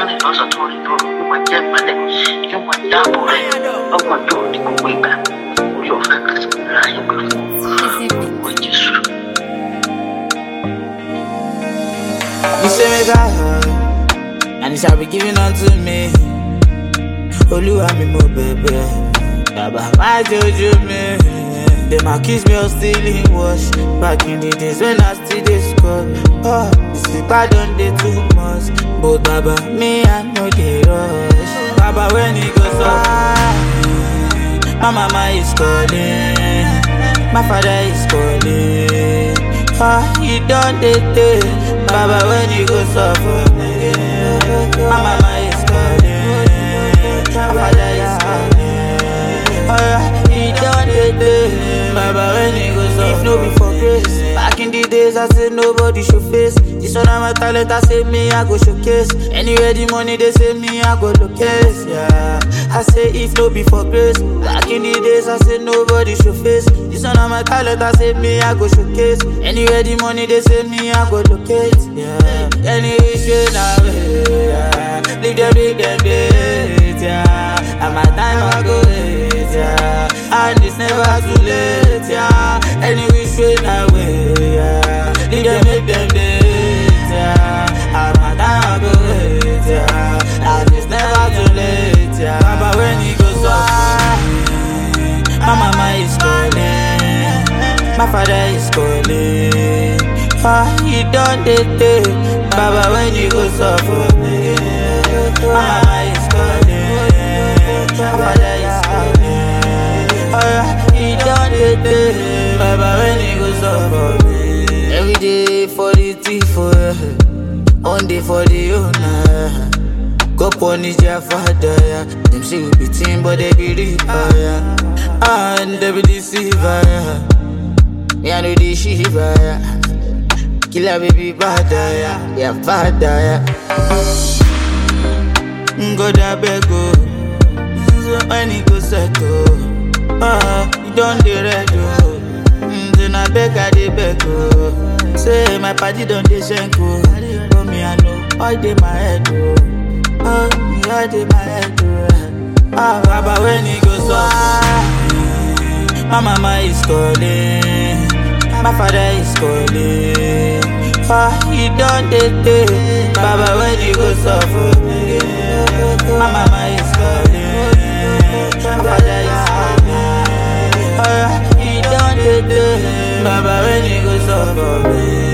Johnny knows I told you, you might get my leg, you might double it. I'm going to do it, go way back. Your fingers, I will with you. You say me God, and it shall be given unto me. Oluwa mi mo bebe, Baba my jojo me. Them accuse me of stealing wash. Back in the days when I still dey score. Oh, this is bad on the too much. But Baba, me I know the rush. Baba when he goes up, my mama is calling, my father is calling. Ah, he done the day. Baba when he goes up, my mama is calling, my father is calling. Oh, he done the day. Baba when he goes up, if no be for grace. Back in the days I said nobody show face. This one of my talent I say me I go showcase. Anywhere the money they say me I go locate. Yeah, I say if no be for grace. Back in the days I said nobody show face. This one of my talent I say me I go showcase. Anywhere the money they say me I go locate. Yeah, anyway straight away. Yeah, leave them date. Yeah, and my time I go wait. Yeah, and it's never too late. Yeah, anyway straight away. Yeah, leave them make them date. Yeah, and my time I go wait. Yeah, and it's never too late. Yeah, Baba when he goes up, my mama is calling, my father is calling. Ah, he done the day. Baba when he goes up, my mama is calling, my father is calling. Ah, he done the day. Baba when he goes up, every day for the thief, one day for the owner. Go punish your father, yeah. Them say we be team, but they be reaper, yeah. And they be deceiver, yeah. Me I know the shiva, yeah. Killer baby bad, yeah. Yeah, bad, yeah. Go da bego, when he go settle. You don't dey red, oh. Then I beg, I dey beg, oh. Say my party don't dey shenko. Oh, me I know, all dey my head, oh. Oh, me all dey my head, oh. Ah, Baba when he goes up, my mama is calling, my father is calling. Ah, he done the day. Baba when he goes up, my mama is calling, my father is calling. Ah, he done the day. Baba when he goes up,